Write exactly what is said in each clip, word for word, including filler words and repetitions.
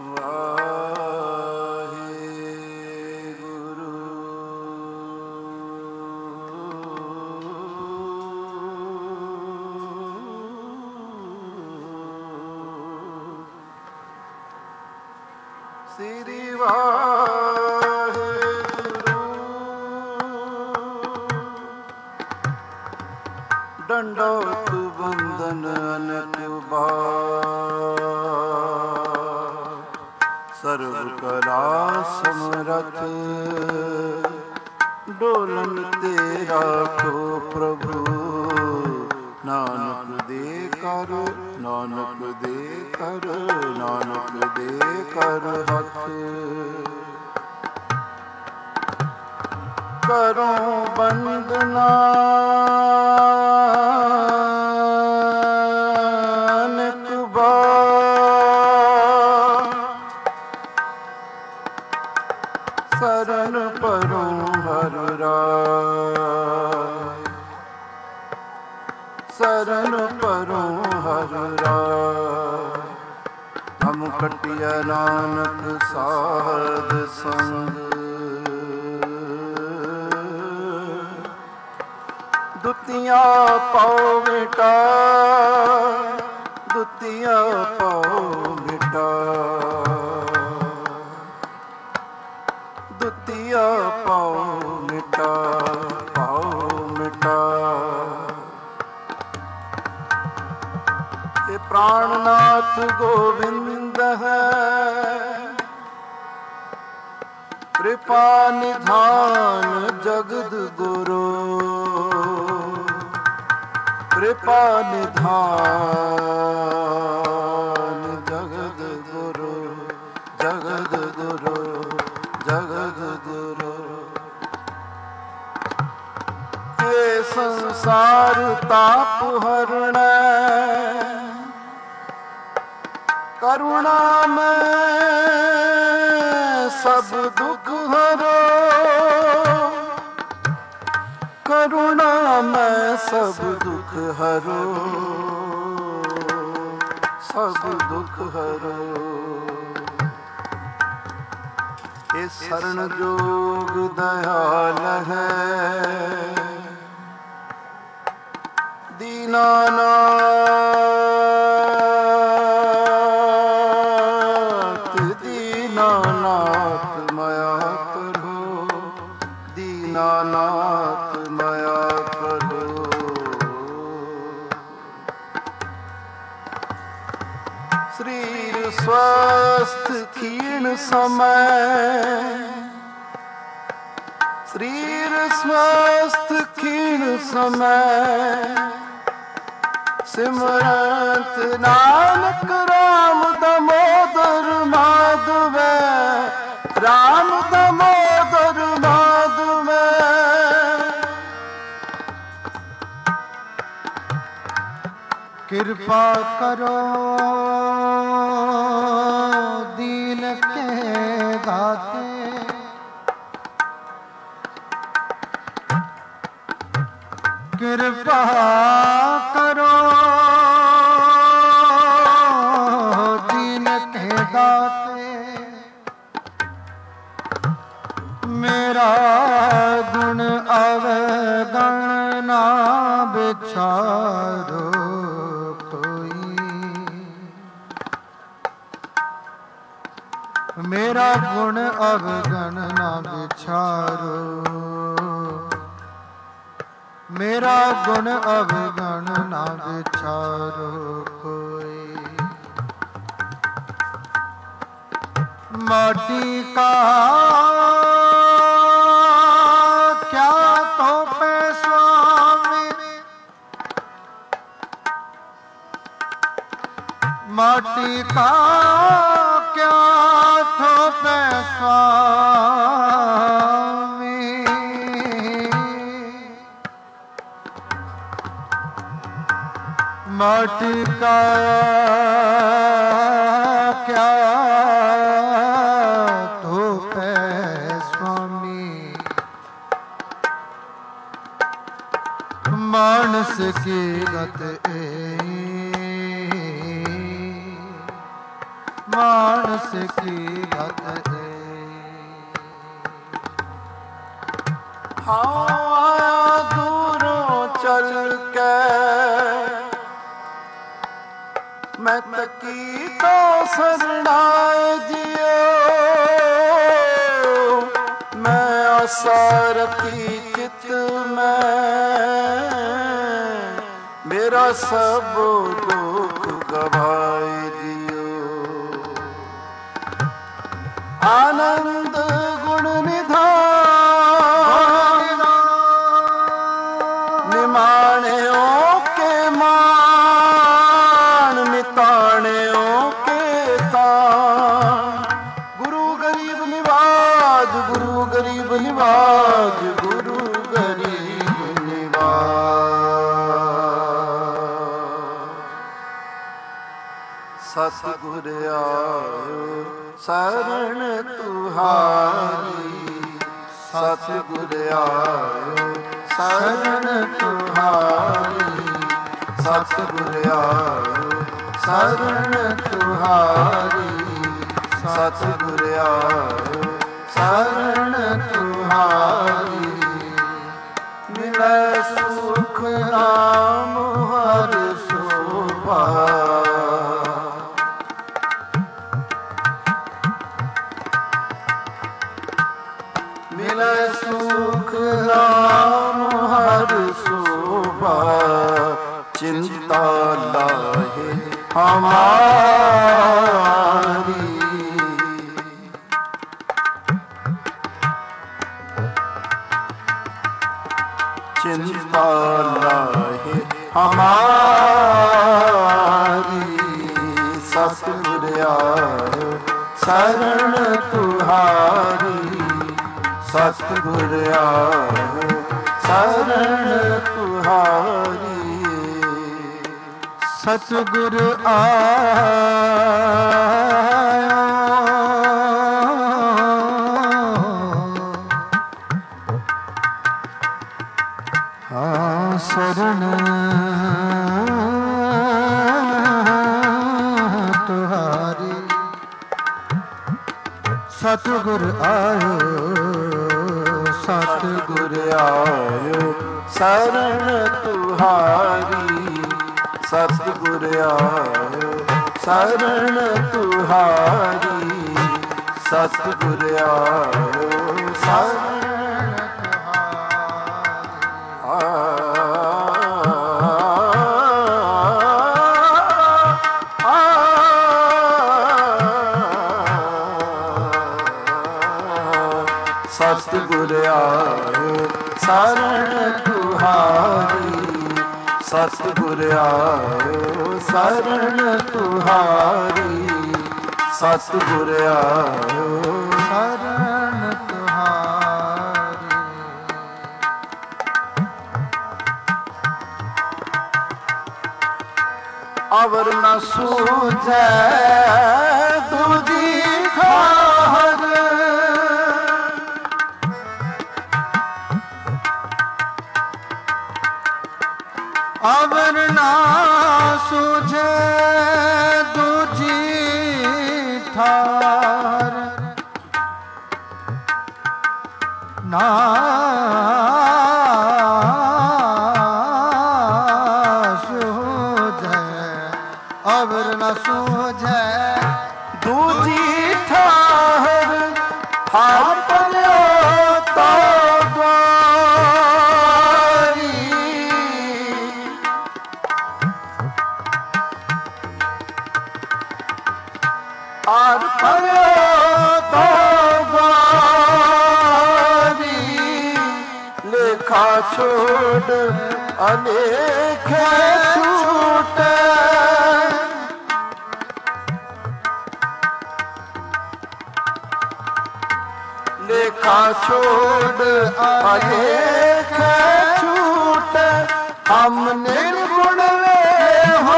ਸ੍ਰੀ ਵਾਹਿਗੁਰੂ। ਡੰਡੋਤ ਬੰਦਨ ਅਨਕ ਬਾਰ, ਸਰਬ ਕਲਾ ਸਮਰਥ ਡੋਲਨ ਤੇ ਰਾਖੋ ਪ੍ਰਭੂ। ਨਾਨਕ ਦੇ ਕਰ, ਨਾਨਕ ਦੇ ਕਰ, ਨਾਨਕ ਦੇ ਕਰ ਹੱਥ। ਕਰੋ ਬੰਦਨਾ ਅਨੇਕ ਬਾਰ, ਸਰਨ ਪਰੋ ਹਰਿ ਰਾਇ। ਸਰਨ ਪਰੋ ਹਰਿ ਰਾਇ। ਹਮ ਕਟਿਆ ਨਾਨਕ ਸਾਧ ਸੰਗ, ਦੁਤੀਆਂ ਪਾਉ ਬੇਟਾ, ਦੁਤੀਆਂ ਪਾਉ ਬੇਟਾ, ਦੁਤੀਆਂ ਪਾਉ ਬੇਟਾ, ਪਾਉ ਬੇਟਾ। ਇਹ ਪ੍ਰਾਣਨਾਥ ਗੋਬਿੰਦ ਹੈ, ਕਿਰਪਾ ਨਿਧਾਨ ਜਗਦ ਗੁਰੂ। ਕਿਰਪਾ ਨਿਧਾਨ ਜਗਦ ਗੁਰੂ, ਜਗਦ ਗੁਰੂ, ਜਗਦ ਗੁਰੂ। ਇਹ ਸੰਸਾਰ ਤਾਪ ਹਰਣੈ, ਕਰੁਣਾ ਮੈਂ ਸਭ ਦੁਖ ਹਰੋ। ਕਰੁਣਾ ਮੈਂ ਸਭ ਦੁਖ ਹਰੋ, ਸਭ ਦੁਖ ਹਰੋ। ਇਹ ਸਰਣ ਜੋਗ ਦਇਆਲ ਹੈ, ਦੀਨਾਨਾਥ, ਦੀਨਾਨਾਥ ਮਾਇਆ ਕਰੋ। ਦੀਨਾਨਾਥ ਮਾਇਆ ਕਰੋ। ਸਰੀਰ ਸਵਸਥ ਖੀਣ ਸਮੈ, ਸਰੀਰ ਸਵਸਥ ਖੀਣ ਸਮੈ। ਸਿਮਰਤ ਨਾਨਕ ਰਾਮ ਦਮੋਦਰ ਮਾਧਵੈ, ਰਾਮ ਦਮੋਦਰ ਮਾਧਵੈ। ਕਿਰਪਾ ਕਰੋ ਦੀਨ ਕੇ ਦਾਤੇ, ਕਿਰਪਾ ਕਰੋ ਦੀਨ ਕੇ ਦਾਤੇ। ਮੇਰਾ ਗੁਣ ਅਵਗਣ ਨਾ ਵਿਚਾਰੋ ਕੋਈ, ਮੇਰਾ ਗੁਣ ਅਵਗਣ ਨਾ ਵਿਚਾਰੋ। ਮੇਰਾ ਗੁਣ ਅਵਗਣ ਨਾ ਵਿਚਾਰੋ ਕੋਈ। ਮਾਟੀ ਕਾ ਕਿਆ ਤੋਪੇ ਸੁਆਮੀ, ਮਾਟੀ ਕਾ ਕਿਆ ਤੋਪੇ ਸੁਆਮੀ। माटी का क्या धूप है स्वामी। मानस की गत ए मान मानस की भक्त हाँ दूरों चल के मैं तकी तो सरनाए जियो मैं असरती चित में मेरा सब दुख गवाए दियो आनंद गुण निधान निमाणे के मान मिताणे के तान गुरु गरीब निवाज गुरु गरीब निवाज गुरु गरीब निवाज सतगुर आयो शरण तुहारी सतगुर आयो शरण तुहारी सतगुर आयो शरण तुहारी सतगुर आयो शरण तुहारी मिले सुख नाम हर शोभा मिले सुख नाम हर शोभा चिंता लाहे हमारी चिंता लाहे हमारी सतगुर आयो शरण तुहारी सतगुर आयो शरण तुहारी सतगुर आयो हाँ शरण तुहारी सतगुर आयो सतगुर आयो शरण तुहारी सतगुर आयो शरण तुहारी सतगुर आयो शरण सतगुर आयो शरण तुहारी सतगुर आयो शरण तुहारी सतगुर आयो शरण तुहारी अवर न सूझे दूजी खार अवर ना सूझे दूजी ठार ना सूझे अवर ना सूझे दूजी ठार आपनो तो आर परो तो बारी लेखा छोड़ अलेखे छूटे लेखा छोड़ अलेखे छूटे हम निर्गुण हो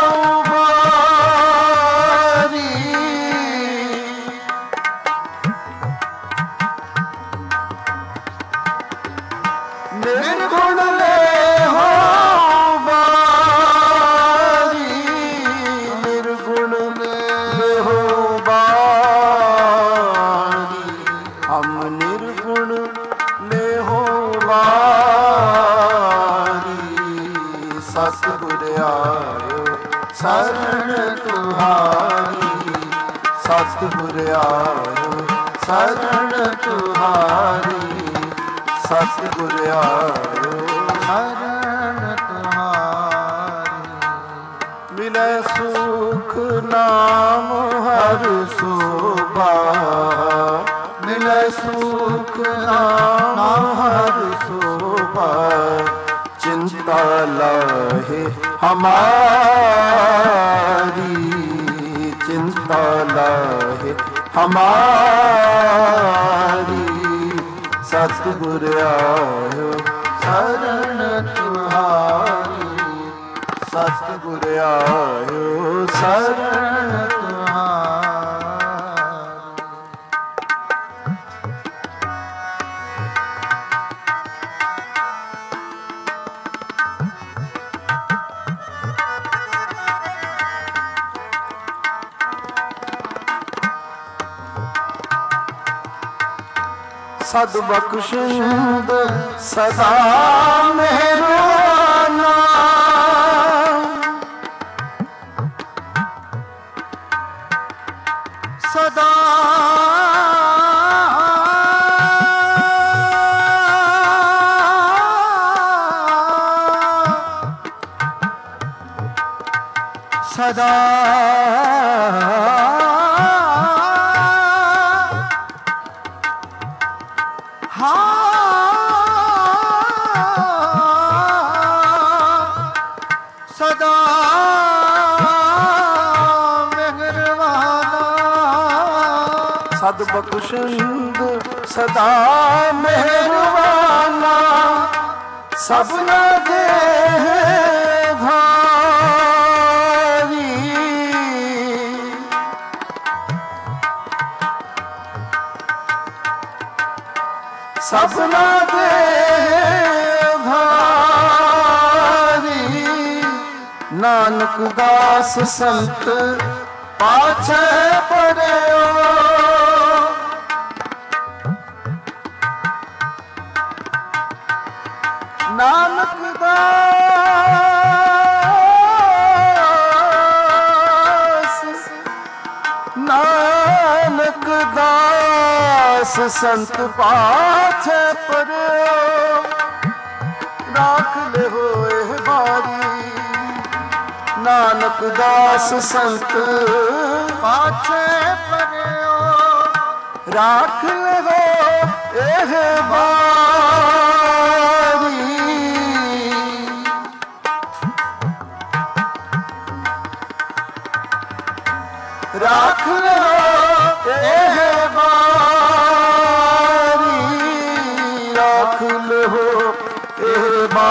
निर्गुण ले हो बारी निर्गुण ले हो बारी ਸਤਿਗੁਰ ਆਇਓ ਸ਼ਰਨ ਤੁਹਾਰੀ, ਸਤਿਗੁਰ ਆਇਓ ਸ਼ਰਨ ਤੁਹਾਰੀ। ਮਿਲੈ ਸੁਖ ਨਾਮ ਹਰ ਸੋਭਾ, ਮਿਲੈ ਸੁਖ ਨਾਮ ਹਰ ਸੋਭਾ, ਚਿੰਤਾ ਲਾਹੇ ਹਮਾਰੀ, ਚਿੰਤਾ ਲਾਹੇ ਹਮਾਰੀ, ਸਤਿਗੁਰ ਆਇਓ ਸ਼ਰਨ ਤੁਹਾਰੀ, ਸਤਿਗੁਰ ਆਇਓ ਸ਼ਰਨ ਤੁਹਾਰੀ। ਸਦ ਬਖਸ਼ਿੰਦ ਸਦਾ ਮਿਹਰਬਾਨਾ, ਸਦਾ ਸਦਾ ਸਦਾ ਮਿਹਰਬਾਨਾ, ਸਦ ਬਖਸ਼ਿੰਦ ਸਦਾ ਮਿਹਰਬਾਨਾ, ਸਭਨਾ ਦੇ ਭਾਰੀ, ਸਭਨਾ ਦੇ ਨਾਨਕ ਦਾਸ ਸੰਤ ਪਾਛੈ ਪੜਿਓ, ਨਾਨਕ ਦਾਸ, ਨਾਨਕ ਦਾਸ ਸੰਤ ਪਾਛੈ ਪੜਿਓ, ਰਾਖ ਲੈ ਹੋਏ ਬਾਰੀ, ਨਾਨਕ ਦਾਸ ਸੰਤ ਪਾਛੈ ਪਰਿਓ, ਰਾਖ ਲਵੋ ਇਹ ਬਾਰੀ, ਰਾਖ ਲਵੋ ਇਹ ਬਾਰੀ, ਰਾਖ ਲਵੋ ਇਹ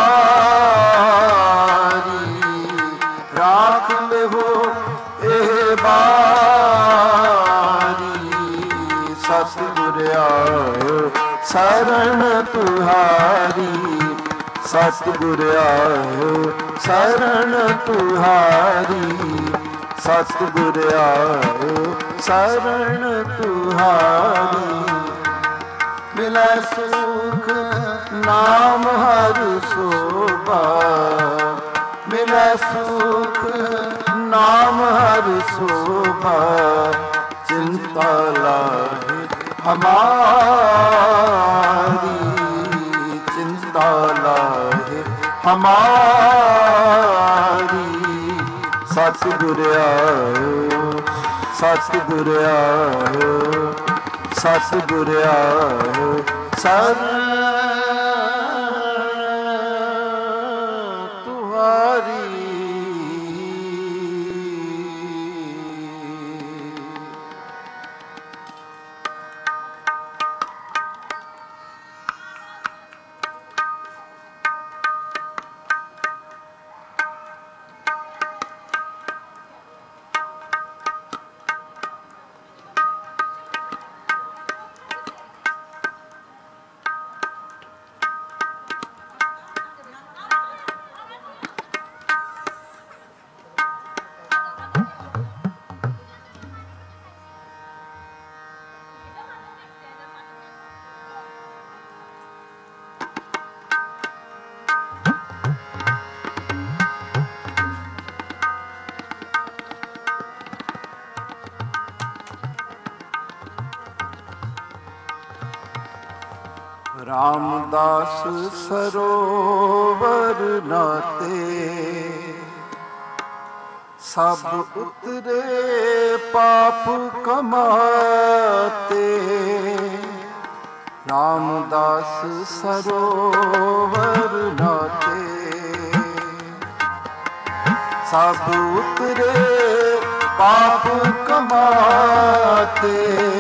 ਬਾਰੀ, ਰਾਖ ਲਵੋ ਇਹ ਬਾਰੀ, ਸਤਿਗੁਰ ਆਇਓ ਸ਼ਰਨ ਤੁਹਾਰੀ, ਸਤਿਗੁਰ ਆਇਓ ਸ਼ਰਨ ਤੁਹਾਰੀ, ਸਤਿਗੁਰ ਆਇਓ ਸ਼ਰਨ ਤੁਹਾਰੀ। ਮਿਲੈ ਸੁਖ ਨਾਮ ਹਰ ਸੋਭਾ, ਮਿਲੈ ਸੁਖ ਨਾਮ ਹਰ ਸੋਭਾ, ਚਿੰਤਾ ਲਾਹੇ ਹਮਾਰੀ, ਚਿੰਤਾ ਲਾਹੇ ਹਮਾਰੀ, ਸਤਿਗੁਰ ਆਇਓ ਸਤਿਗੁਰ ਆਇਓ ਸਤਿਗੁਰ ਆਇਓ ਸ਼ਰਨ ਤੁਹਾਰੀ। रामदास सरोवर नाते सब उतरे पाप कमाते। रामदास सरोवर नाते सब उतरे पाप कमाते।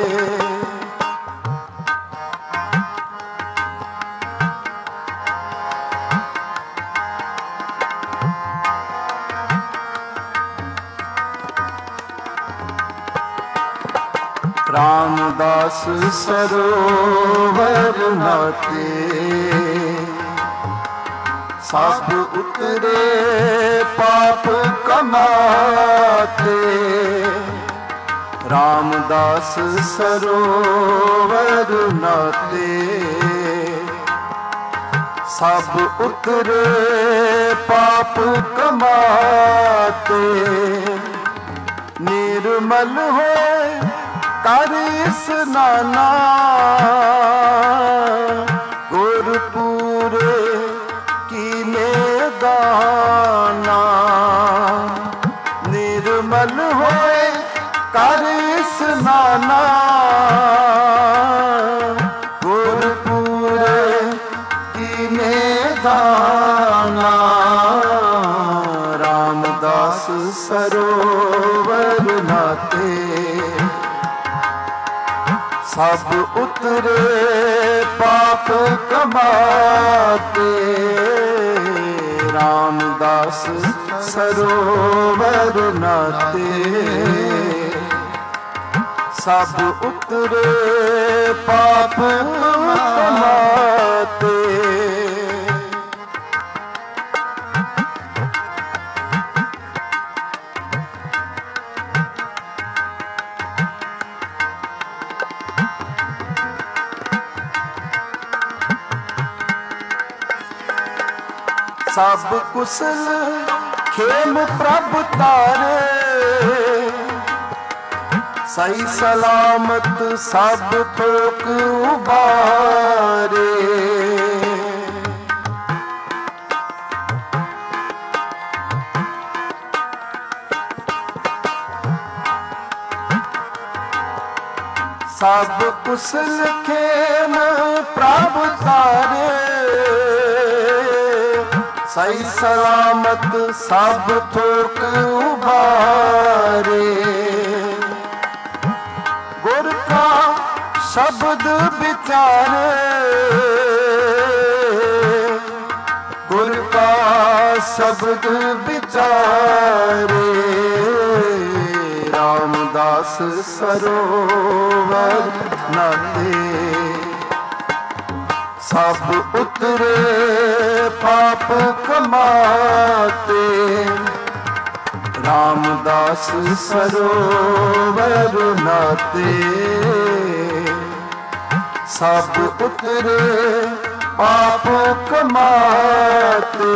रामदास सरोवर नाते सब उतरे पाप कमाते। रामदास सरोवर नाते सब उतरे पाप कमाते। निर्मल हो कर स्नाना गुरपुरे कीने दाना। निर्मल होए कर स्नाना गुरपुरे कीने दाना। रामदास सरोवर नाते सब उतरे पाप कमाते। रामदास सरोवर नाते सब उतरे पाप कमाते। सब कुशल खेम प्रभ तारे सही सलामत सब ठोक उबारे। सब कुशल खेम प्रभ तारे सही सलामत सब ठोक उबारे। गुर का शब्द विचारे गुर का शब्द विचारे। रामदास सरोवर नाते सब उतरे पाप कमाते। रामदास सरोवर नाते सब उतरे पाप कमाते।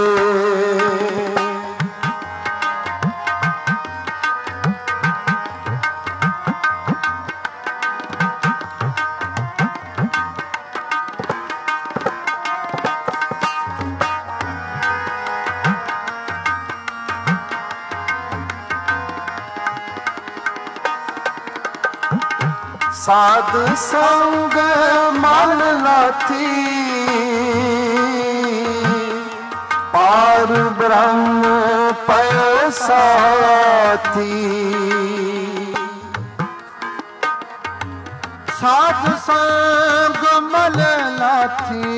साध संग मन लाथी पार ब्रह्म पय साथी। साध संग मन लाथी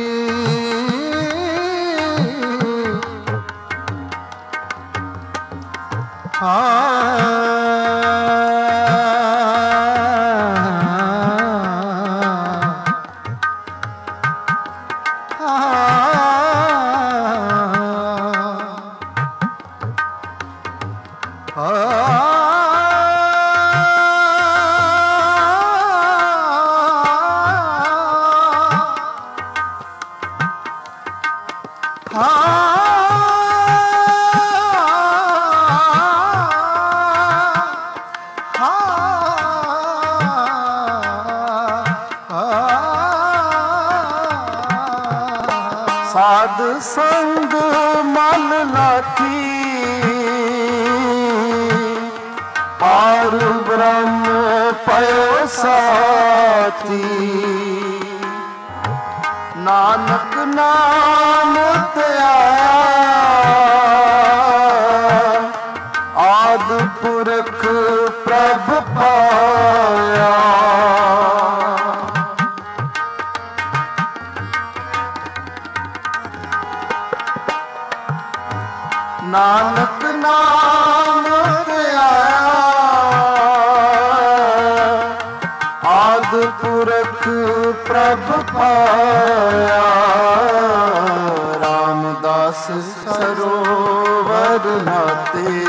ਸੰਗ ਮਲ ਲਾਥੀ, ਪਾਰ ਬ੍ਰਹਮ ਪਇਓ ਸਾਥੀ। ਨਾਨਕ ਨਾਮ ਧਿਆਇਆ, ਆਦਿ ਪੁਰਖ ਪ੍ਰਭ ਪਾਇਆ। ਨਾਨਕ ਨਾਮ ਧਿਆਇਆ, ਆਦਿ ਪੁਰਖ ਪ੍ਰਭ ਪਾਇਆ। ਰਾਮਦਾਸ ਸਰੋਵਰ ਨਾਤੇ,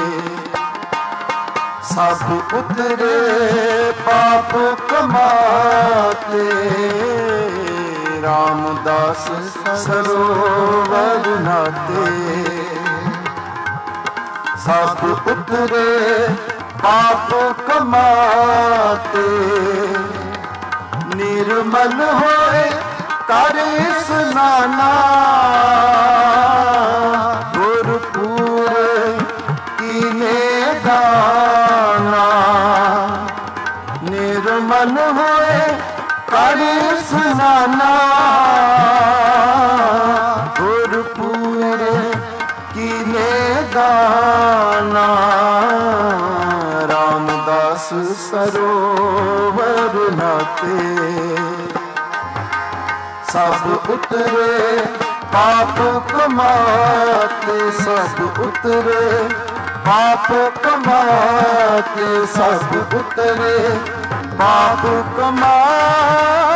ਸਭ ਉਤਰੇ ਪਾਪ ਕਮਾਤੇ। ਰਾਮਦਾਸ ਸਰੋਵਰ ਨਾਤੇ, ਸਭ ਉਤਰੇ ਪਾਪ ਕਮਾਤੇ। ਨਿਰਮਲ ਹੋਏ ਕਰ ਇਸਨਾਨਾ, ਗੁਰਪੂਰ ਕੀਨੇ ਦਾਨਾ। ਨਿਰਮਲ ਹੋਏ ਕਰ ਇਸਨਾਨਾ, ਗੁਰਪੂਰ ਕੀਨੇ ਦਾਨਾ। ਰਾਮਦਾਸ ਸਰੋਵਰ ਨਾਤੇ, ਸਭ ਉਤਰੇ ਪਾਪ ਕਮਾਤੇ। ਸਭ ਉਤਰੇ ਪਾਪ ਕਮਾਤੇ, ਸਭ ਉਤਰੇ ਪਾਪ ਕਮਾਤੇ।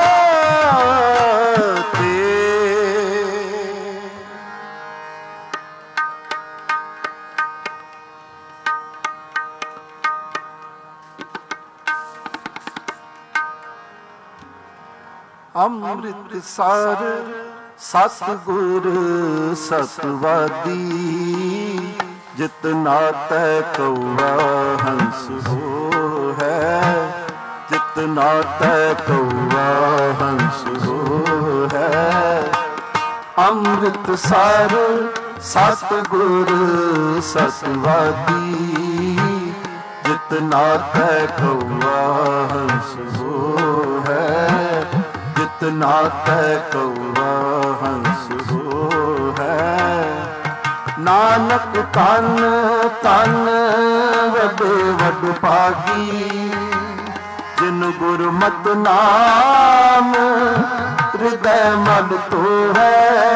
ਅੰਮ੍ਰਿਤਸਰ ਸਤਿਗੁਰ ਸਤਵਾਦੀ, ਜਿਤ ਨਾਤੈ ਕਉਆ ਹੰਸ ਹੋ ਹੈ। ਜਿਤ ਨਾਤੈ ਕਉਆ ਹੰਸ ਹੋ ਹੈ। ਅੰਮ੍ਰਿਤਸਰ ਸਤਿਗੁਰ ਸਤਵਾਦੀ, ਜਿਤ ਨਾਤੈ ਕਉਆ ਹੰਸ ਹੋ ਹੈ। ਜਿਤ ਨਾਤੈ ਕਉਆ ਹੰਸ ਹੋ ਹੈ। ਨਾਨਕ ਤਨ ਤਨ ਵੱਡੇ ਵੱਡ ਭਾਗੀ, ਜਿਨ ਗੁਰਮਤਿ ਨਾਮ ਹਿਰਦੈ ਮਨ ਧੋਵੈ।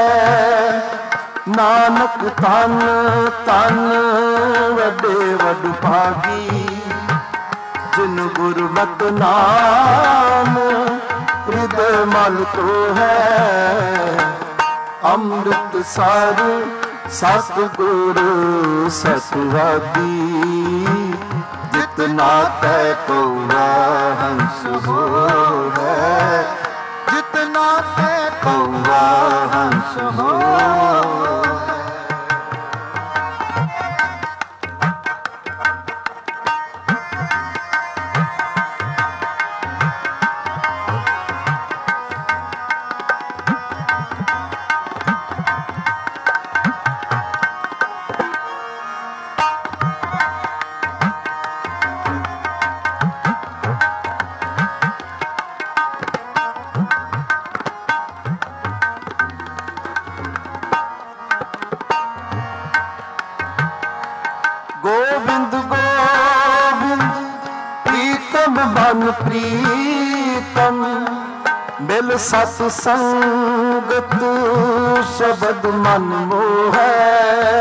ਨਾਨਕ ਤਨ ਤਨ ਵੱਡੇ ਵੱਡ ਭਾਗੀ, ਜਿਨ ਗੁਰਮਤਿ ਨਾਮ ਹਿਰਦੈ ਮਨ ਧੋਵੈ। ਅੰਮ੍ਰਿਤਸਰ ਸਤਿਗੁਰ ਸਤਵਾਦੀ, ਜਿਤ ਨਾਤੈ ਕਉਆ ਹੰਸ ਹੋ ਹੈ। ਜਿਤ ਨਾਤੈ ਕਉਆ ਹੰਸ ਹੋ ਹੈ। ਗੋਬਿੰਦ ਗੋਬਿੰਦ ਪ੍ਰੀਤਮ ਬਨ ਪ੍ਰੀਤਮ, ਮਿਲ ਸਤ ਸੰਗਤ ਸ਼ਬਦ ਮਨ ਮੋਹੈ।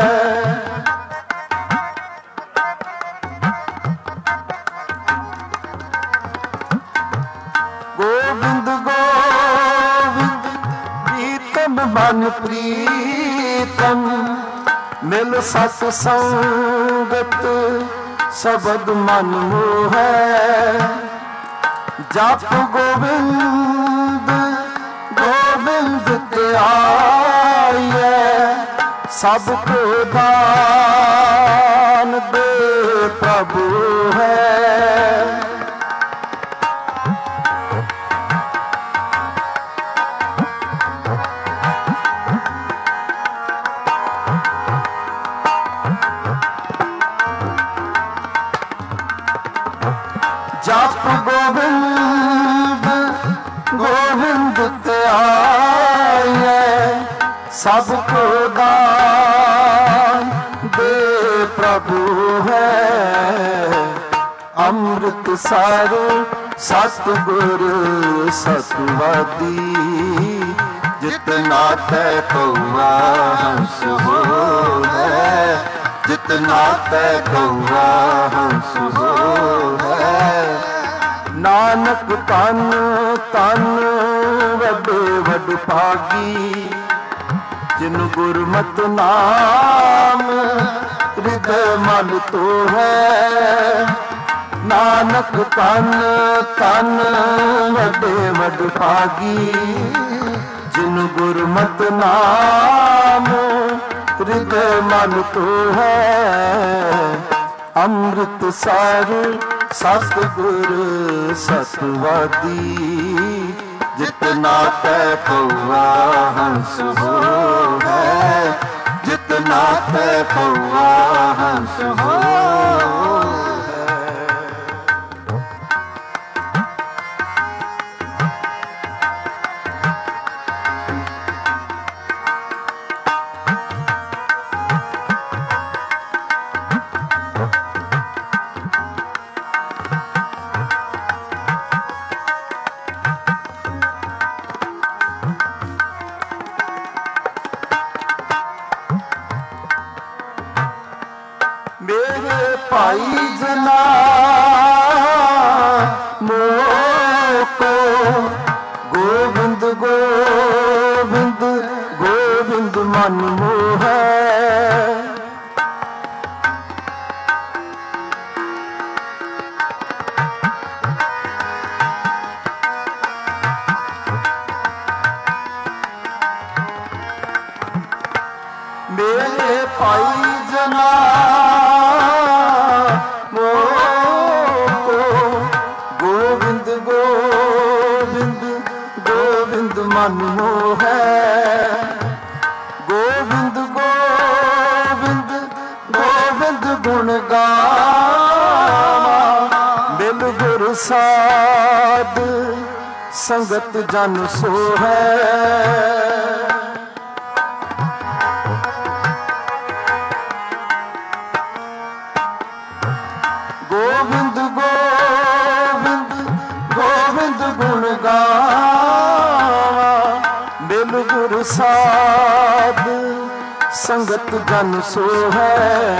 ਗੋਬਿੰਦ ਗੋਬਿੰਦ ਪ੍ਰੀਤਮ ਬਨ ਪ੍ਰੀਤਮ, ਮਿਲ ਸਤ ਸੰਗਤ ਸ਼ਬਦ ਮਨ ਮੋਹੈ। ਜਪ ਗੋਬਿੰਦ ਗੋਬਿੰਦ ਧਿਆਈਐ, ਸਭ ਕੋ ਦਾਨ ਦੇ ਪ੍ਰਭੂ ਹੈ। ਜਪ ਗੋਬਿੰਦ ਗੋਬਿੰਦ ਧਿਆਈਐ, ਸਭ ਕੋ ਦਾਨ ਦੇ ਪ੍ਰਭੂ ਹੈ। ਅੰਮ੍ਰਿਤ ਸਰ ਸਤਿਗੁਰ ਸਤਵਾਦੀ, ਜਿਤਨਾ ਤੈ ਕਉਆ ਹੰਸ ਹੋਇ, ਜਿਤਨਾ ਤੈ ਕਉਆ ਹੰਸ ਹੋਇ। ਨਾਨਕ ਤਨ ਤਨ ਵੱਡੇ ਵੱਡ ਭਾਗੀ, ਜਿਨ ਗੁਰਮਤਿ ਨਾਮ ਹਿਰਦੈ ਮਨ ਤੋਹੈ। ਨਾਨਕ ਤਨ ਤਨ ਵੱਡੇ ਵੱਡ ਭਾਗੀ, ਜਿਨ ਗੁਰਮਤਿ ਨਾਮ ਹਿਰਦੈ ਮਨ ਤੋਹੈ। ਅੰਮ੍ਰਿਤ ਸਰ ਸਤਿਗੁਰ ਸਤਵਾਦੀ, ਜਿਤਨਾ ਤੈ ਕਉਆ ਹੰਸ ਹੋਇ, ਜਿਤਨਾ ਤੈ ਕਉਆ ਹੰਸ ਹੋਇ। ਮੇਰੇ ਭਾਈ ਜਨਾ ਮੋਕੋ, ਗੋਬਿੰਦ ਗੋਬਿੰਦ ਗੋਬਿੰਦ ਮਨ ਮੋਹੈ। ਮੇਰੇ ਭਾਈ ਜਨਾ ਮੋਕੋ, ਗੋਬਿੰਦ ਗੋਬਿੰਦ ਗੋਬਿੰਦ ਮਨ ਮੋਹੈ। ਗੋਬਿੰਦ ਗੋਬਿੰਦ ਗੋਬਿੰਦ ਗੁਣ ਗਾਵਾਂ, ਬਿਲ ਗੁਰ ਸਾਧ ਸੰਗਤ ਜਨ ਸੋਹੈ। ਗੋਬਿੰਦ ਗੋਬਿੰਦ ਗੋਬਿੰਦ ਗੁਣ ਗਾਵਾਂ, ਬਿਲ ਗੁਰ ਸਾਧ ਸੰਗਤ ਜਨ ਸੋਹੈ।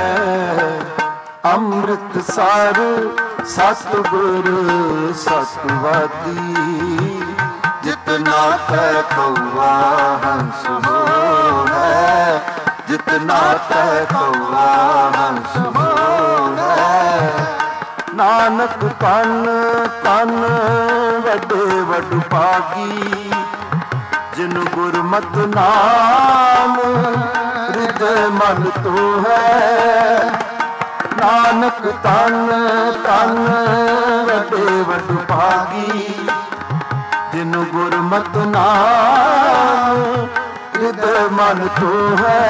ਅੰਮ੍ਰਿਤ ਸਰ ਸਤਿਗੁਰ ਸਤਵਾਦੀ, ਜਿਤਨਾ ਤੈ ਕਉਆ ਹੰਸ ਹੋਇ, ਜਿਤਨਾ ਤੈ ਕਉਆ ਹੰਸ ਹੋਇ। ਨਾਨਕ ਤਨ ਤਨ ਵੱਡੇ ਵੱਡ ਭਾਗੀ, ਜਿਨ ਗੁਰਮਤਿ ਨਾਮ ਹਿਰਦੈ ਮਨ ਤੋਹੈ। ਨਾਨਕ ਤਨ ਤਨ ਵੱਡੇ ਵੱਡ ਭਾਗੀ, ਜਿਨ ਗੁਰਮਤਿ ਨਾਮ ਹਿਰਦੈ ਮਨ ਤੋਹੈ।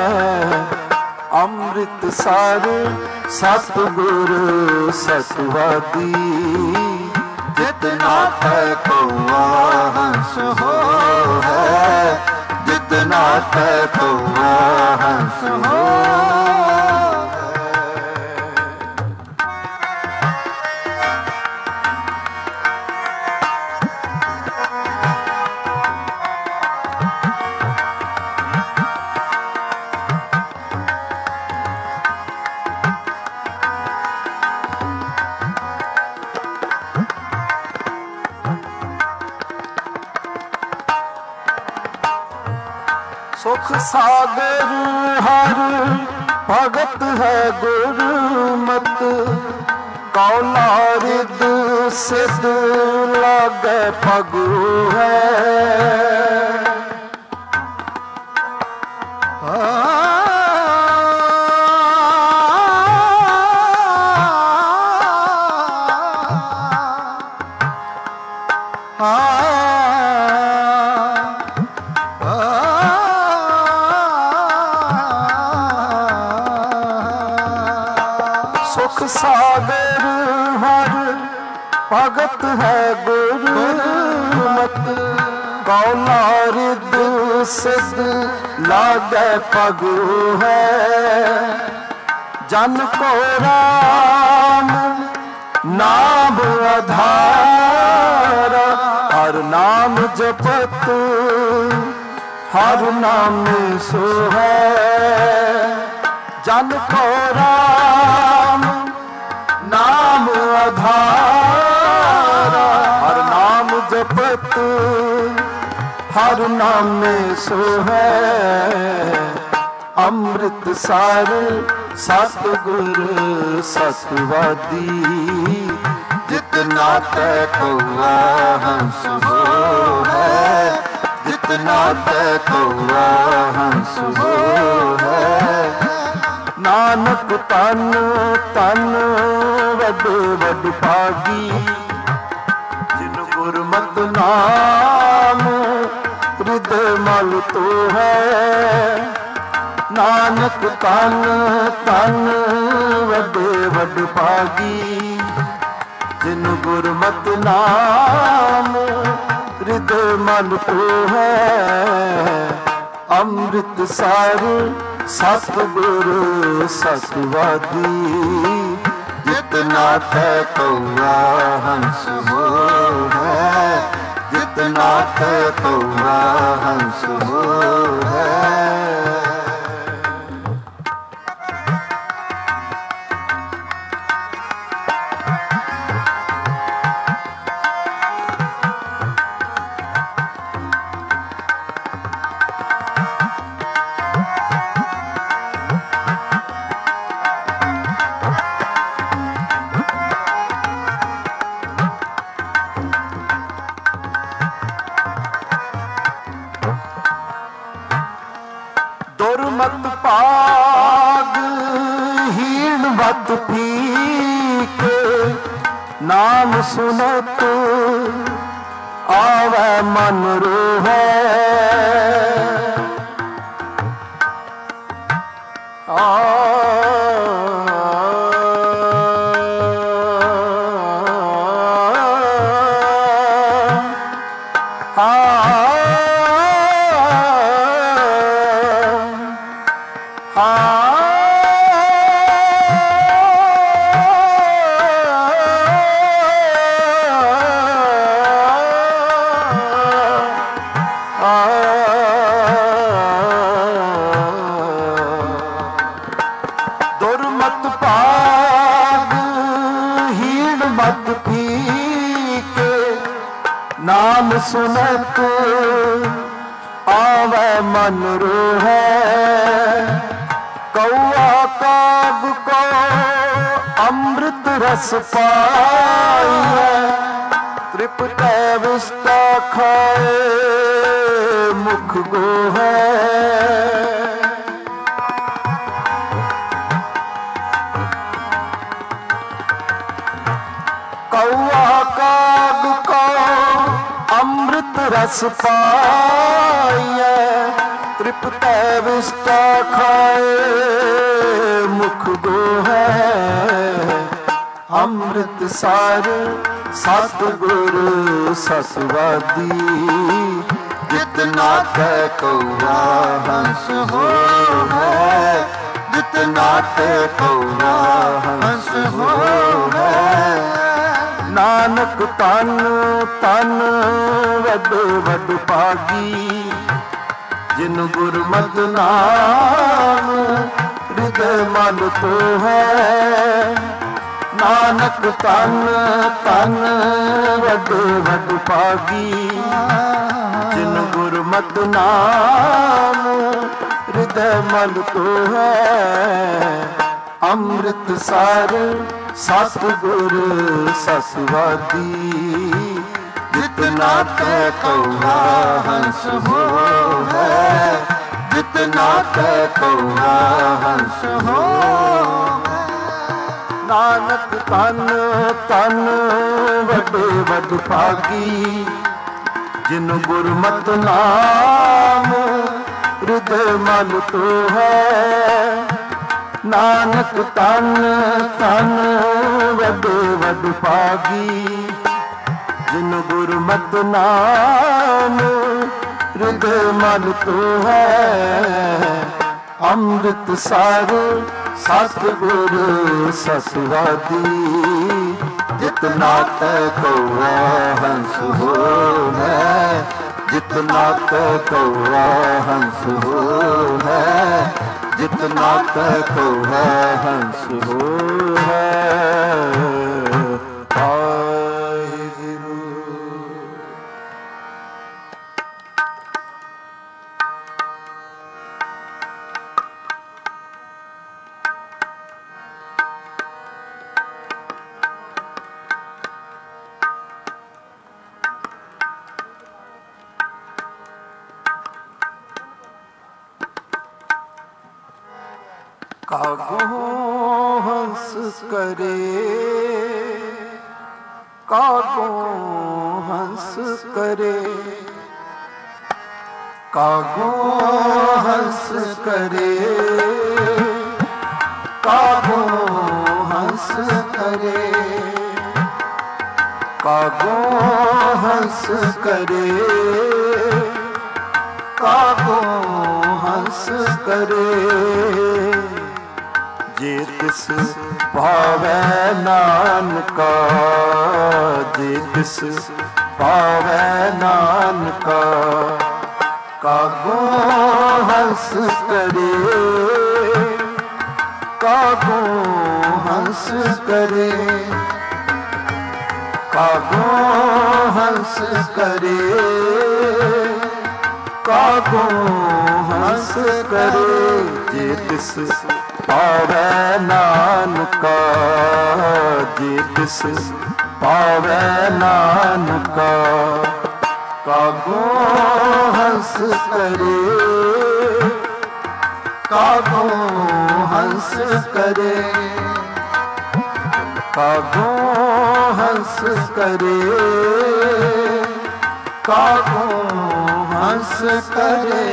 ਅੰਮ੍ਰਿਤ ਸਰ ਸਤਿਗੁਰ ਸਤਵਾਦੀ, ਜਿਤਨਾ ਤੈ ਕਉਆ ਹੰਸ ਹੋਇ, ਜਿਤਨਾ ਤੈ ਕਉਆ ਹੰਸ ਹੋਇ। ਸੁਖ ਸਾਗਰ ਹਰ ਭਗਤ ਹੈ ਗੁਰਮਤ, ਕੌਲਾ ਰਿਦ ਸਿਧ ਲਾਗੈ ਪਗੁ ਹੈ। ਸੁਖ ਸਾਗਰ ਹਰ ਭਗਤ ਹੈ ਗੁਰਮਤ ਕਉ ਨਾਰਿਦ ਸਿਧ ਲਾਗੈ ਪਗੁ ਹੈ। ਜਨ ਕੋ ਰਾਮ ਨਾਮ ਆਧਾਰ ਹਰ ਨਾਮ ਜਪਤ ਹਰ ਨਾਮ ਸੋ ਹੈ। ਜਨ ਕੋ ਰਾਮ ਨਾਮ ਆਧਾਰ ਹਰ ਨਾਮ ਜਪਤ ਹਰ ਨਾਮ ਸੋ ਹੈ। ਅੰਮ੍ਰਿਤ ਸਰ ਸਤਿਗੁਰ ਸਤਵਾਦੀ ਜਿਤਨਾ ਤੈ ਕਉਆ ਹੰਸ ਹੋ ਹੈ। ਜਿਤਨਾ ਤੈ ਕਉਆ ਹੰਸ ਹੋ ਹੈ। ਨਾਨਕ ਤਨ ਤਨ ਵੱਡੇ ਵੱਡ ਭਾਗੀ ਜਿਨ ਗੁਰਮਤਿ ਨਾਮ ਹਿਰਦੇ ਮਲ ਤੋ ਹੈ। ਨਾਨਕ ਤਨ ਤਨ ਵੱਡੇ ਵੱਡ ਭਾਗੀ ਜਿਨ ਗੁਰਮਤਿ ਨਾਮ ਹਿਰਦੇ ਮਲ ਤੋ ਹੈ। ਅੰਮ੍ਰਿਤ ਸਰ ਸਤਿਗੁਰ ਸਤਵਾਦੀ ਜਿਤਨਾ ਤੈ ਕਉਆ ਹੰਸ ਹੋ ਹੈ। ਜਿਤਨਾ ਤੈ ਕਉਆ ਹੰਸ ਹੋ ਹੈ। ਦੁਰਮਤ ਭਾਗ ਹੀਣ ਵਤ ਪੀਕੇ ਨਾਮ ਸੁਨਤ ਆਵੈ ਮਨ ਰੋਹੈ। ਆ ਦੁਰਮਤ ਭਾਗ ਹੀਣ ਮਤ ਪੀਕੇ ਨਾਮ ਸੁਨਤ ਆਵੈ ਮਨ ਰੋਹੈ। ਕਉਆ ਕਾਗ ਕੋ ਅੰਮ੍ਰਿਤ ਰਸ ਪਾਈਐ ਤ੍ਰਿਪਤੈ ਵਿਸਤਾ ਖਾਏ ਮੁਖ ਗੋਹੈ। ਕਉਆ ਕਾਗ ਕੋ ਅੰਮ੍ਰਿਤ ਰਸ ਪਾਈਐ ਤ੍ਰਿਪਤੈ ਵਿਸਤਾ ਖਾਏ ਮੁਖ ਗੋਹੈ। ਅੰਮ੍ਰਿਤ ਸਰ ਸਤਿਗੁਰ ਸਤਵਾਦੀ ਜਿਤਨਾ ਤੈ ਕਉਆ ਹੰਸ ਹੋ ਹੈ। ਜਿਤਨਾ ਤੈ ਕਉਆ ਹੰਸ ਹੋ ਹੈ। ਨਾਨਕ ਤਨ ਤਨ ਵੱਡੇ ਵੱਡ ਭਾਗੀ ਜਿਨ ਗੁਰਮਤਿ ਨਾਮ ਹਿਰਦੇ ਮਨ ਤੋ ਹੈ। ਨਾਨਕ ਤਨ ਤਨ ਵੱਡੇ ਵੱਡ ਭਾਗੀ ਜਿਨ ਗੁਰਮਤਿ ਨਾਮ ਹਿਰਦੇ ਮਨ ਤੋ ਹੈ। ਅੰਮ੍ਰਿਤ ਸਰ ਸਤਿਗੁਰ ਸਤਵਾਦੀ ਜਿਤਨਾ ਤੈ ਕਉਆ ਹੰਸ ਹੋ ਹੈ। ਜਿਤਨਾ ਤੈ ਕਉਆ ਹੰਸ ਹੋ। ਨਾਨਕ ਤਨ ਤਨ ਵੱਡੇ ਵੱਡ ਭਾਗੀ ਜਿਨ ਗੁਰਮਤਿ ਨਾਮ ਹਿਰਦੇ ਮਨ ਤੋ ਹੈ। नानक तन तन वडे वड भागी जिन गुरमत नाम हृदय मन तो है अमृत सार सतगुर सतवादी जितना तक हंस हो है जितना तक हंस हो है जितना तक हंस हो है। कागो हंस करे कागो हंस करे कागो हंस करे कागो हंस करे कागो हंस करे कागो हंस करे जे तिस भावै नानका जे तिस भावै नानका कागो हंस करे कागो हंस करे कागो हंस करे कागो हंस करे जे तिस पावै नानका जे तिस पावै नानका कागो हंस करे कागो हंस करे कागो हंस करे कागो हंस करे।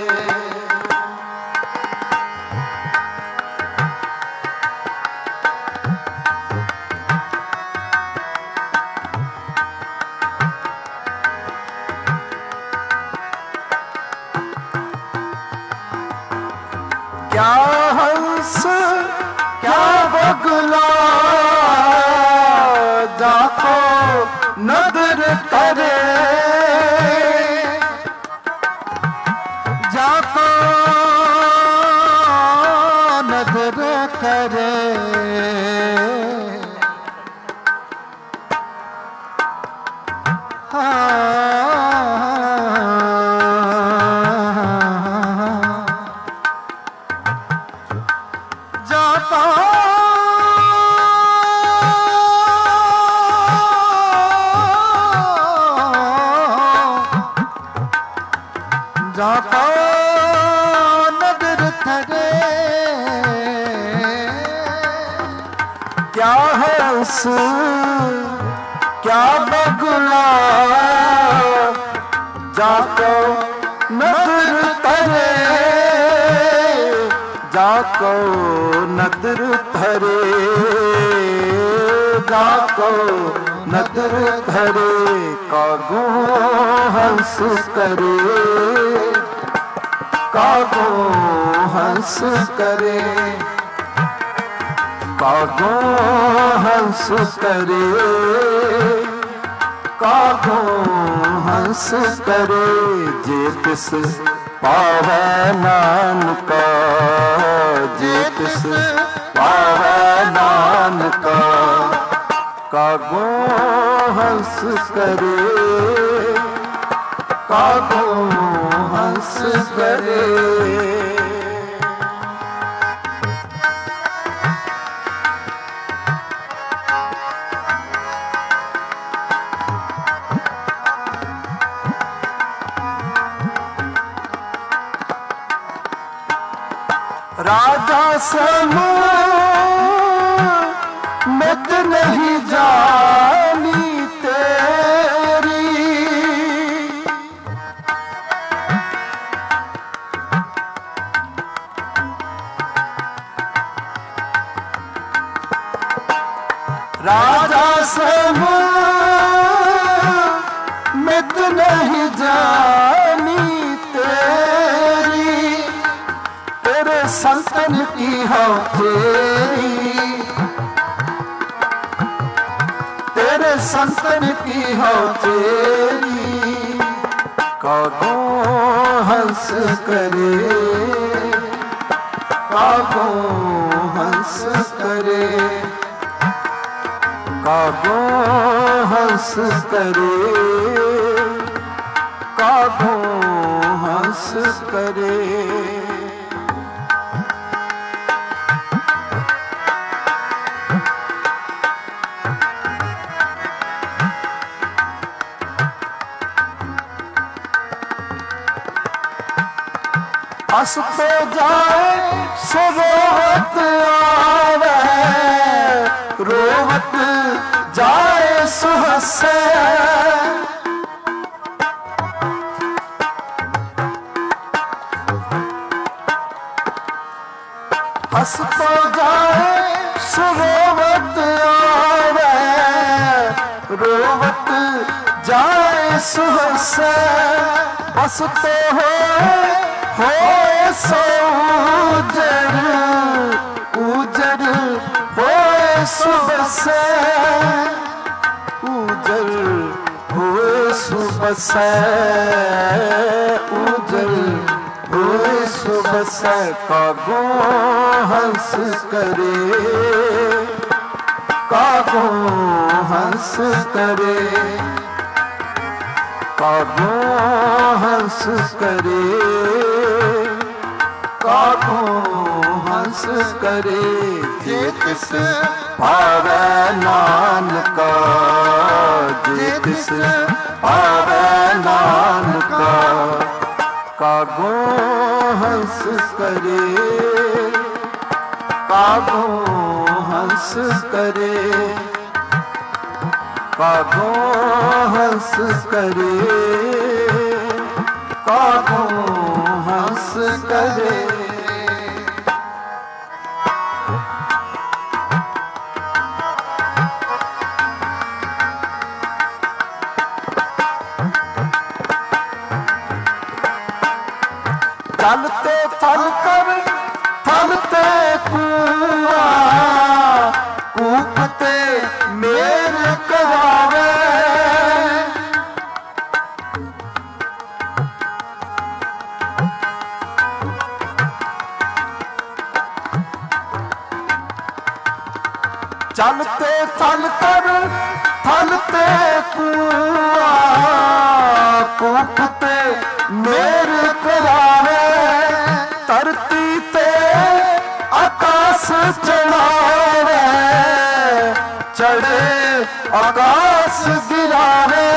क्या हंस क्या बगुला जाको नदर करे जाको नदर करे जाको नदर थरे क्या हंस क्या बगुला जाको नदर थरे जाको नदर थरे जाको नदर धरे कागो हंस करे कागो हंस करे कागो हंस करे कागो हंस करे जे तिस पावै नानका जे तिस पावै नानका कागो हंस करे कागो हंस करे। राजा समूह मत नहीं जानी तेरी संतन की हो तेरी, कागो हंस करे, कागो हंस करे, कागो हंस करे, कागो हंस करे। हस तो जाए सो रोवत आवे, रोवत जाए सो हसे, हस तो जाए सो रोवत आवे, रोवत जाए सो हसे, बस तो होए होए सो उजड़, उजड़ होए सो बसे, उजड़ होए सो बसे, उजड़ होए सो बसे। कागो हंस करे, कागो हंस करे, कागो हंस करे, कागो हंस करे। जे तिस भावै नानका, जे तिस भावै नानका, कागो हंस करे, कागो हंस करे, कागो हंस करे, कागो हंस करे। चलते फल कर फलते कुआ, कूकते मेर करावे, चलते फल कर फलते कुआ, कूकते मेर करावे, धरती ते आकाश चढ़ावे, चढ़े आकाश गिरावे,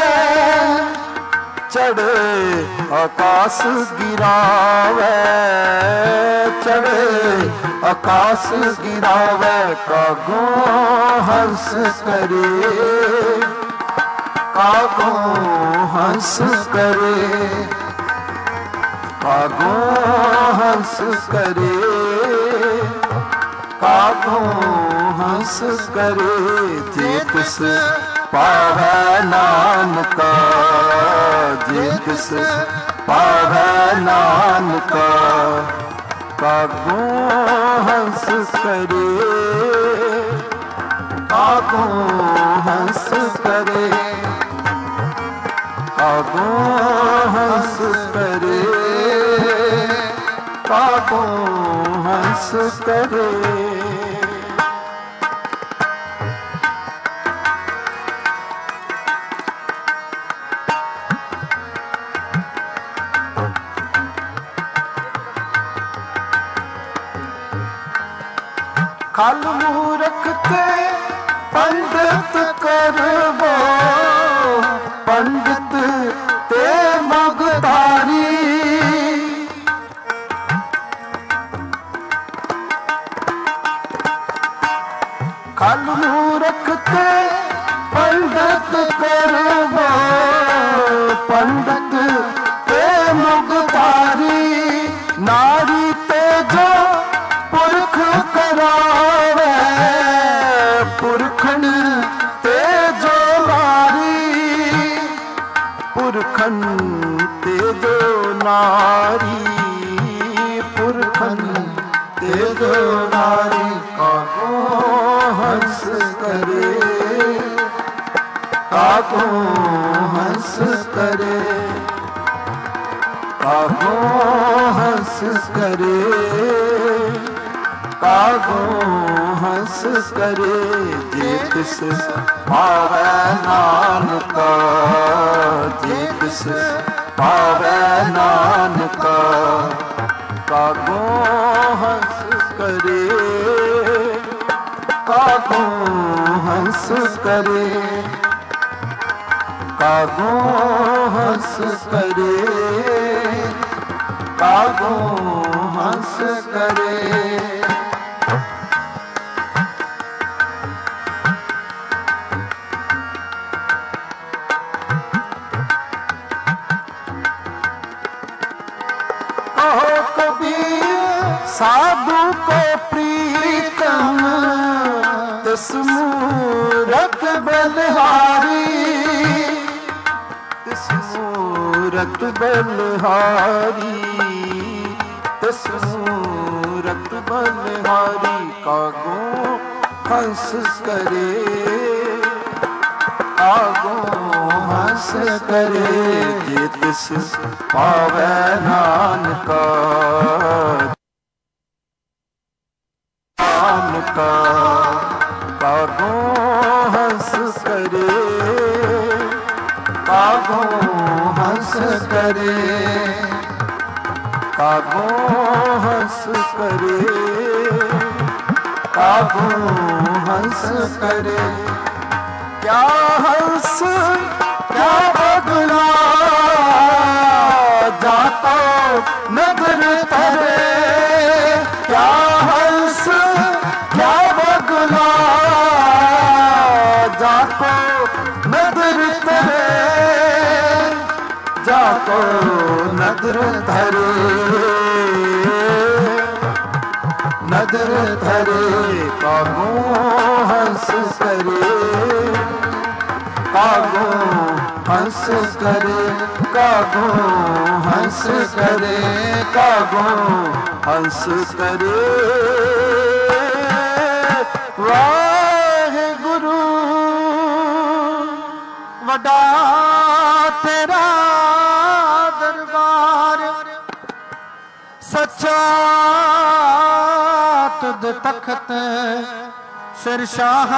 चढ़े आकाश गिरावे, चढ़े आकाश गिरावे। कागो हंस करे, कागो हंस करे, कागो हंस करे, कागो हंस करे। जे तिस पावै नानका, जे तिस पावै नानका, कागो हंस करे, कागो हंस करे, कागो हंस करे, कागो हंस करे। खल मूरख के पंडित करबो, पंडित ते मुगतारी, खल मूरख के पंडित करबो, पंडित ते मुगतारी, नारी ते जो पुरख करावे, पुरखन ते जो नारी, पुरखन ते जो नारी, पुरखन ते जो नारी। कागो हंस करे, कागो हंस करे, कागो हंस करे, कागो हंस करे। जे तिस पावै नानका, जे तिस पावै नानका, कागो हंस करे, कागो हंस करे, कागो हंस करे, कागो हंस करे। कहो कबीर साधु को प्रीतम, तिस मूरत बलिहारी, तिस मूरत बलिहारी, तिस मूरत बलिहारी। कागो हंस करे, कागो हंस करे। जे तिस पावै नानका, नानका, कागो हंस करे, कागो हंस करे, कागो हंस करे, कागो हंस करे। क्या हंस क्या बगला, जाता नगर तरे, क्या हंस क्या बगला, जाको नदर तरे, जाको नदर धरे, नदर धरे। कागो हंस करे, कागो हंस करे, कागो हंस करे, कागो हंस करे। वाहिगुरु वड्डा तेरा दरबार, सच्चा तुद तखत, सिर शाह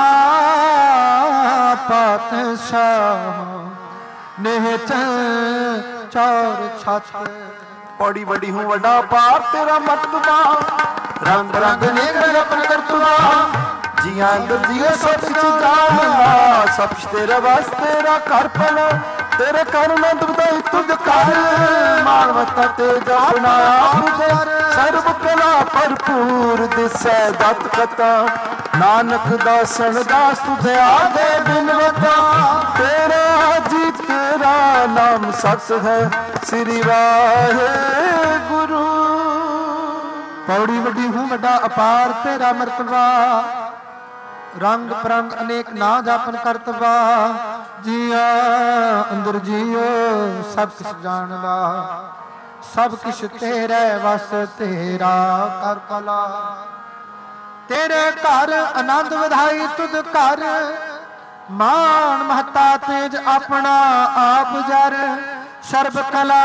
पातशाह, नेत चार छत। बड़ी बड़ी हूँ वड्डा पार तेरा मतबा, रंग रंग नेक अपन करतबा, जिया जियो सब जाना, सब तेरा बस तेरा कर पला, तेरे कर नंद बधाई तुझ कर, मानवता तेजा बनाया सर्व कला भरपूर दिसै दत्त कथा, नानक दासन दास तुझे आगे बिनवता, तेरा जी तेरा नाम सत है, श्री वाहिगुरु। पौड़ी वड्डी हूँ वड्डा अपार तेरा मर्तबा, रंग परंग अनेक ना जापन करतबा, जिया अंदर जियो सब किछ जानदा, सब किछ तेरे वस तेरा कर कला, तेरे घर आनंद वधाई तुद कर, मान महता तेज अपना आप जर, सर्ब कला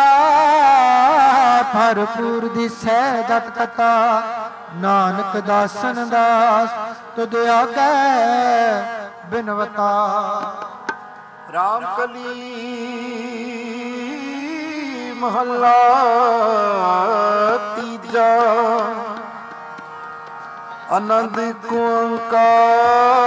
भरपूर दिसै जत कथा, नानक दासन दास तुद आगे बिनवता। राम कली महला तीजा, आनंद ओंकार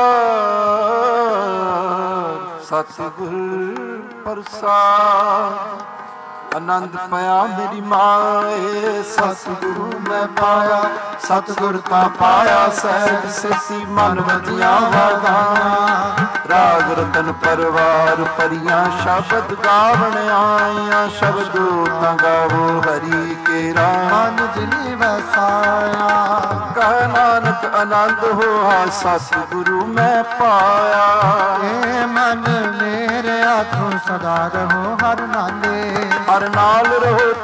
सतगुर प्रसाद, आनंद पाया मेरी माए सतगुरु मैं पाया, सतगुर ता पाया सहज सिसी मन वजिया वागाना, राग रतन परवार परियां शब्द गावण आया, शब्दो ता गावो हरि केरा मन जिनी वसाया, कह नानक आनंद होआ सतगुरु मैं पाया, ए मन मेरे आखों सदा रहो हर नाले, हर नाल रहो तू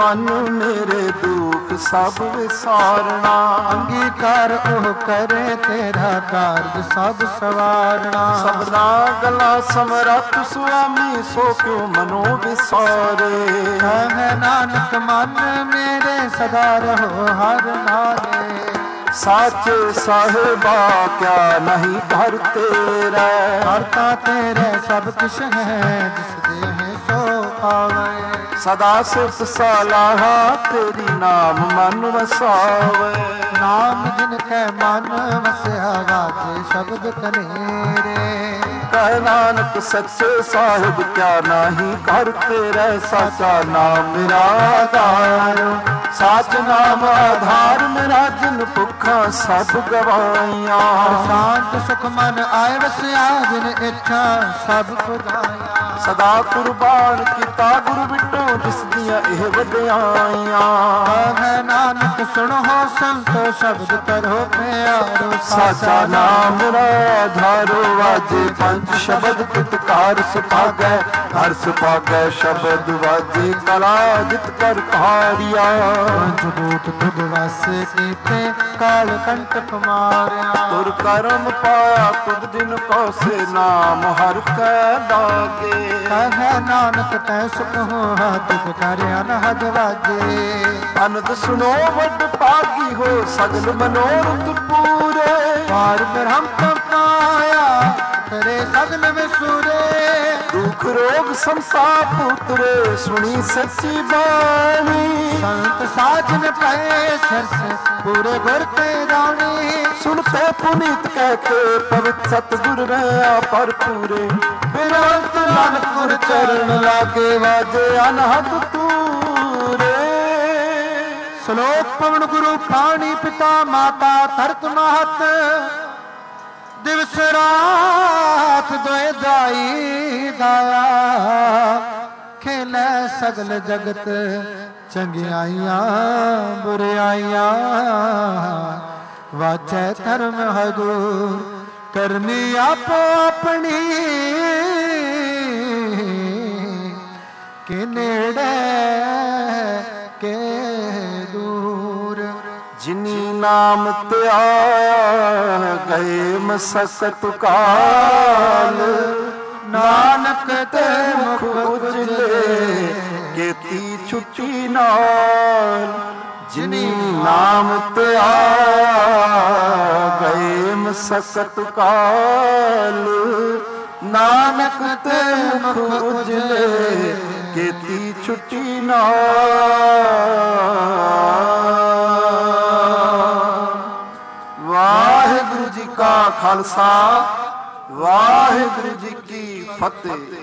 ਮਨ ਮੇਰੇ ਦੁੱਖ ਸਭ ਵਿਸਾਰਨਾ। ਅੰਗੀਕਾਰ ਉਹ ਕਰੇ ਤੇਰਾ ਕਾਰਜ ਸਭ ਸਵਾਰਨਾ। ਸਭਨਾ ਗਲਾ ਸਮਰੱਥ ਸੁਆਮੀ ਸੋ ਕਿਉ ਮਨੋ ਵਿਸਾਰੇ। ਕਹੈ ਨਾਨਕ ਮਨ ਮੇਰੇ ਸਦਾ ਰਹੋ ਹਰ ਨਾਲੇ। ਸਾਚੇ ਸਾਹਿਬਾ ਕਿਆ ਨਹੀਂ ਘਰ ਤੇਰਾ। ਘਰ ਤਾਂ ਤੇਰੇ ਸਭ ਕੁਛ ਹੈ ਜਿਸ ਦੇ ਹੈ ਸੋ ਪਾਵੇ। ਸਦਾ ਸਿਫਤ ਸਲਾਹਾ ਤੇਰੀ ਨਾਮ ਮਨ ਵਸਾਵੇ। ਨਾਮ ਜਿਨ ਕੈ ਮਨ ਵਸਿਆ ਗਾਜੇ ਸ਼ਬਦ ਕਨੇਰੇ। ਕਹਿ ਨਾਨਕ ਸੱਚੇ ਸਾਹਿਬ ਕਿਆ ਨਾਹੀ ਘਰ ਤੇਰਾ। ਸਾਚਾ ਨਾਮ ਮੇਰਾ ਆਧਾਰ। ਸਾਚ ਨਾਮ ਆਧਾਰ ਮੇਰਾ ਜਿਨ ਭੁੱਖਾ ਸਭ ਗਵਾਈਆਂ। ਸ਼ਾਂਤ ਸੁਖ ਮਨ ਆਏ ਵਸਿਆ ਜਿਨ ਇੱਛਾ ਸਭ ਪੁਜਾਇਆ। ਸਦਾ ਕੁਰਬਾਨ ਕੀਤਾ ਗੁਰੂ ਬਿਟੋ ਜਿਸ ਦੀਆਂ ਇਹ ਵਡਿਆਈਆਂ। ਕਹੈ ਨਾਨਕ ਸੁਣੋ ਸੰਤੋ ਸ਼ਬਦ ਕਰੋ ਪਿਆਰੋ। ਸਾਚਾ ਨਾਮ ਮੇਰਾ ਆਧਾਰੋ ਵਾਜੇ ਪੰਜ ਸ਼ਬਦ ਪਿਤਕਾਰ ਸੁਭਾਗੈ। ਹਰ ਸੁਭਾਗੈ ਸ਼ਬਦ ਵਾਜੇ ਕਲਾ ਜਿਤ ਕਰ ਭਾਰੀਆ। ਪੰਜ ਬੂਟ ਤੁਧ ਵਸ ਕੀਤੇ ਕਾਲ ਕੰਟਕ ਮਾਰਿਆ। ਤੁਰ ਕਰਮ ਪਾਇਆ ਤੁਧ ਦਿਨ ਕੌਸੇ ਨਾਮ ਹਰ ਕੈ ਲਾਗੇ। ਕਹੈ ਨਾਨਕ ਤੈ ਸੁਖ ਹੋਆ ਤੁਧ ਕਰ ਅਨਹਦ ਵਾਜੇ। ਅਨੰਦ ਸੁਣੋ ਵੱਡ ਭਾਗੀ ਹੋ ਸਗਲ ਮਨੋਰਥ ਪੂਰੇ। ਪਾਰ ਬ੍ਰਹਮ ਪਾਇਆ ਕਰੇ ਸਗਲ ਵਿਸੂਰੇ। ਦੁਖ ਰੋਗ ਸੰਸਾਪ ਉਤਰੇ ਸੁਣੀ ਸੱਚੀ ਬਾਣੀ। ਸੰਤ ਸਾਜਨ ਪਏ ਸਰਸ ਪੂਰੇ ਗੁਰ ਤੇ ਰਾਣੀ। ਸੁਣਤੇ ਪੁਨੀਤ ਕਹਿ ਕੇ ਪਵਿੱਤ ਸਤਿਗੁਰ ਰਹਾ ਪਰ ਪੂਰੇ। ਬਿਰੰਤ ਨਾਨਕਪੁਰ ਚਰਨ ਲਾਗੇ ਵਾਜੇ ਅਨਹਦ ਤੂਰੇ। ਸ਼ਲੋਕ ਪਵਨ ਗੁਰੂ ਪਾਣੀ ਪਿਤਾ ਮਾਤਾ ਧਰਤ ਮਾਤ। ਦਿਵਸ ਰਾਤ ਦੋਇ ਦਾਈ ਦਾਇਆ। ਖੇਲੇ ਸਗਲ ਜਗਤ ਚੰਗਿਆਈਆਂ ਬੁਰਿਆਈਆਂ। ਵਾਚੈ ਧਰਮ ਹਦੂਰ ਕਰਨੀ ਆਪੋ ਆਪਣੀ। ਕਿ ਨੇੜੇ ਕੇ ਦੂਰ। ਜਿਨੀ ਨਾਮ ਤੇ ਆਇਆ ਗਏ ਮਸਕਤ ਕਾਲ। ਨਾਨਕ ਤੇ ਮੁਖ ਉਜਲੇ ਕੀਤੀ ਛੁੱਟੀ ਨਾਲ। ਜਿਨੀ ਨਾਮ ਤੇ ਆਇਆ ਗਏ ਮਸਕਤ ਕਾਲ। ਨਾਨਕ ਤੇ ਮੁਖ ਉਜਲੇ ਕੀਤੀ ਛੁੱਟੀ ਨਾਲ। ਵਾਹਿਗੁਰੂ ਜੀ ਕਾ ਖਾਲਸਾ ਵਾਹਿਗੁਰੂ ਜੀ ਕੀ ਫਤਿਹ।